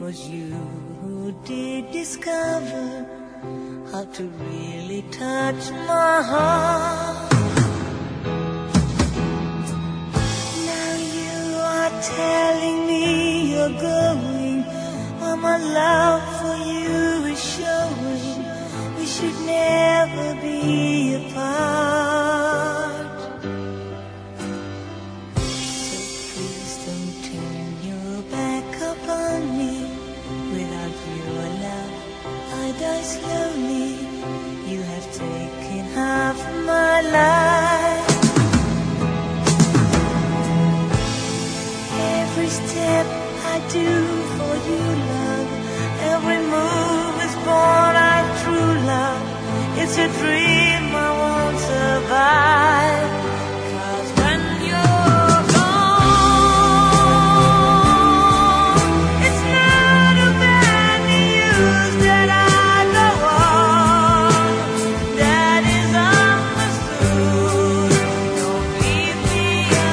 was you who did discover how to really touch my heart. Now you are telling me you're going, while my love for you is showing we should never be apart. So please don't turn your back upon me. Without your love I die slowly. You have taken half my life. Every step I do for you, love, every move is born out of true love. It's a dream I won't survive. 'Cause when you're gone, it's not a bad news that I go on. That is understood. Don't leave me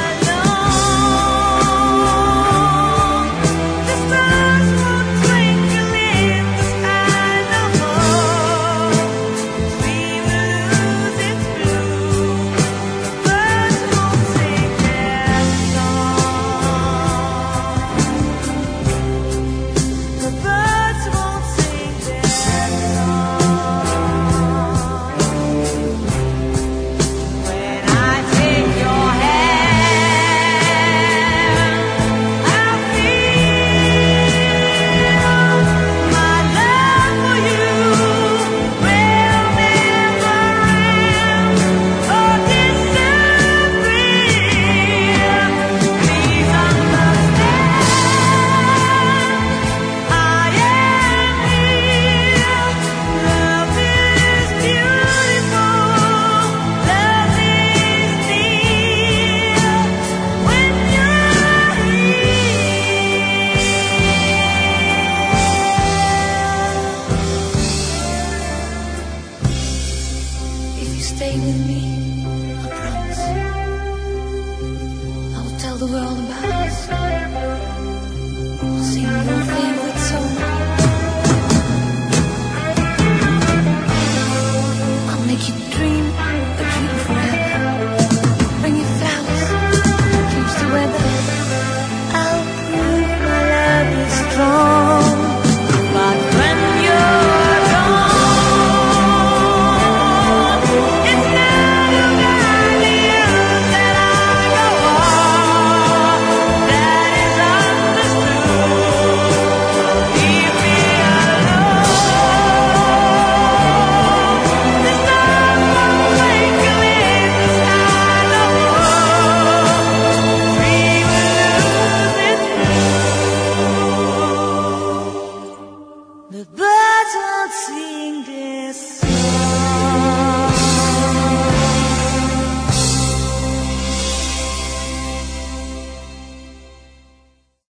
alone. The stars won't twinkle in the sky no more. We will lose its blue. The birds won't sing their song. The birds won't sing their song. When I take your hand, I feel my love for you will never end or disappear. Please understand, I am here. Love is beautiful, love is near when you're here. If you stay with me, I promise I will tell the world about us. I'll sing your favorite